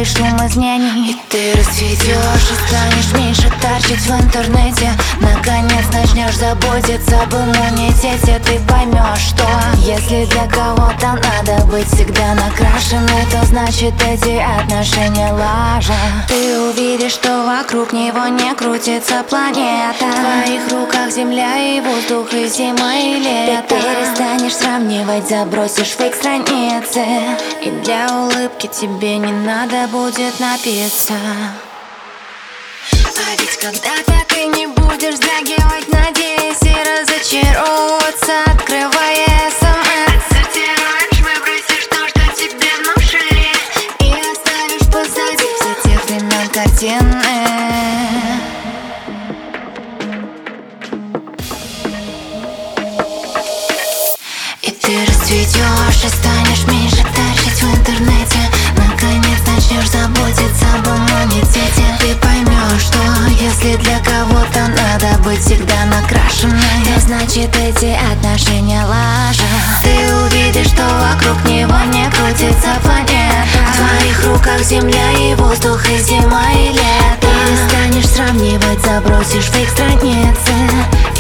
и шум изменений. И ты расцветешь и станешь меньше торчать в интернете. Наконец начнешь заботиться об иммунитете. Ты поймешь, что если для кого-то надо быть всегда накрашенной, то значит эти отношения лажа. Ты увидишь, что вокруг него не крутится планета. В твоих руках земля и воздух, и зима, и лето. Ты перестанешь сравнивать, забросишь фейк страницы, и для улыбки тебе не надо будет напиться. А ведь когда-то ты не будешь вздрагивать, надеясь и разочаровываться, открывая СМС. Отсортируешь, выбросишь то, что тебе внушили, и оставишь позади все тех времен картины. И ты расцветешь и станешь меньше торчать в интернете. Наконец начнешь заботиться об иммунитете. Ты поймешь, что если для кого-то надо быть всегда накрашенной, то значит эти отношения лажа. Ты увидишь, что вокруг него не крутится планета. В твоих руках земля и воздух, и зима, и лето. Перестанешь сравнивать, забросишь фейк страницы,